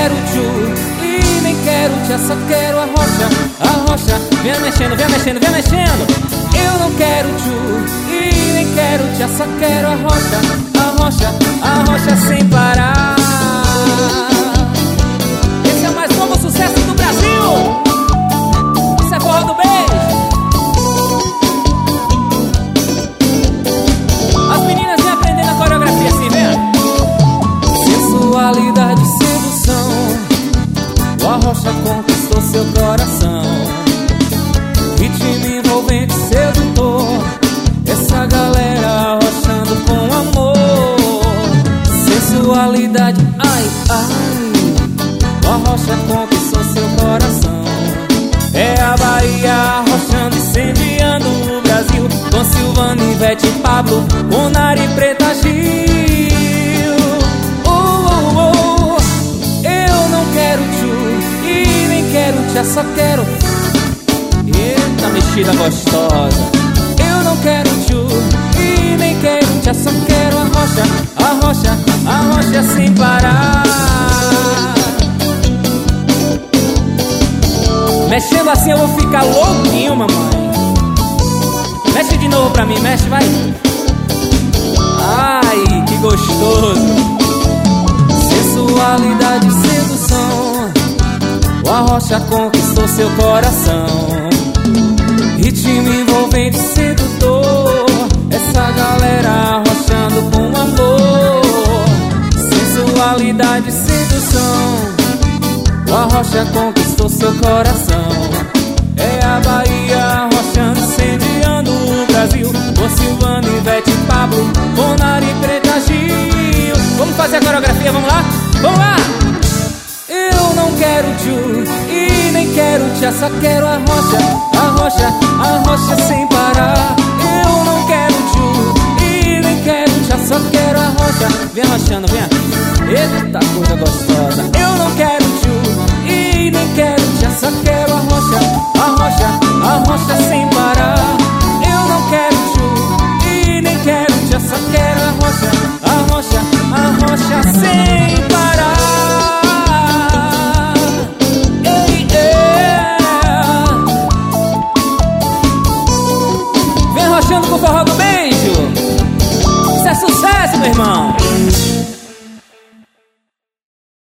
quero tchu e nem quero tchá, só quero a rocha, vem mexendo, vem mexendo, vem mexendo. Eu não quero tchu e nem quero tchá, só quero a rocha sem parar. Esse é o mais novo sucesso do Brasil. Isso é Forró do Beijo. As meninas vêm aprendendo a coreografia assim, vem. Sensualidade e sedução, o Arrocha conquistou seu coração. Ritmo envolvente, sedutor, essa galera arrochando com amor. Sensualidade, ai, ai, o Arrocha conquistou seu coração. É a Bahia arrochando, incendiando o Brasil, com Silvana, Ivete, Pablo, Munari, Preta Gil. Eu não quero tchu e nem quero tchá, só quero, eita mexida gostosa. Eu não quero tchu e nem quero tchá, só quero a rocha sem parar. Mexendo assim eu vou ficar louquinho, mamãe. Mexe de novo pra mim, mexe, vai. Ai, que gostoso. Sensualidade e sedução, o Arrocha conquistou seu coração. Ritmo envolvente, sedutor, essa galera arrochando com amor. Sensualidade e sedução, o Arrocha conquistou seu coração. É a Bahia arrochando, incendiando o Brasil, com Silvana, Ivete, Pablo, Munari, Preta Gil. Vamos fazer a coreografia, vamos lá? Vamos lá! Eu não quero tchu e nem quero tchá, só quero a rocha sem parar. Eu não quero tchu e nem quero tchá, só quero a rocha. Vem arrochando, vem. Eita coisa gostosa. Eu não quero tchu e nem quero tchá, só quero a rocha sem parar. Eu não quero tchu e nem quero tchá, só quero a rocha sem parar. Ei, Vem arrochando com o Forró do Beijo. Isso é sucesso, meu irmão.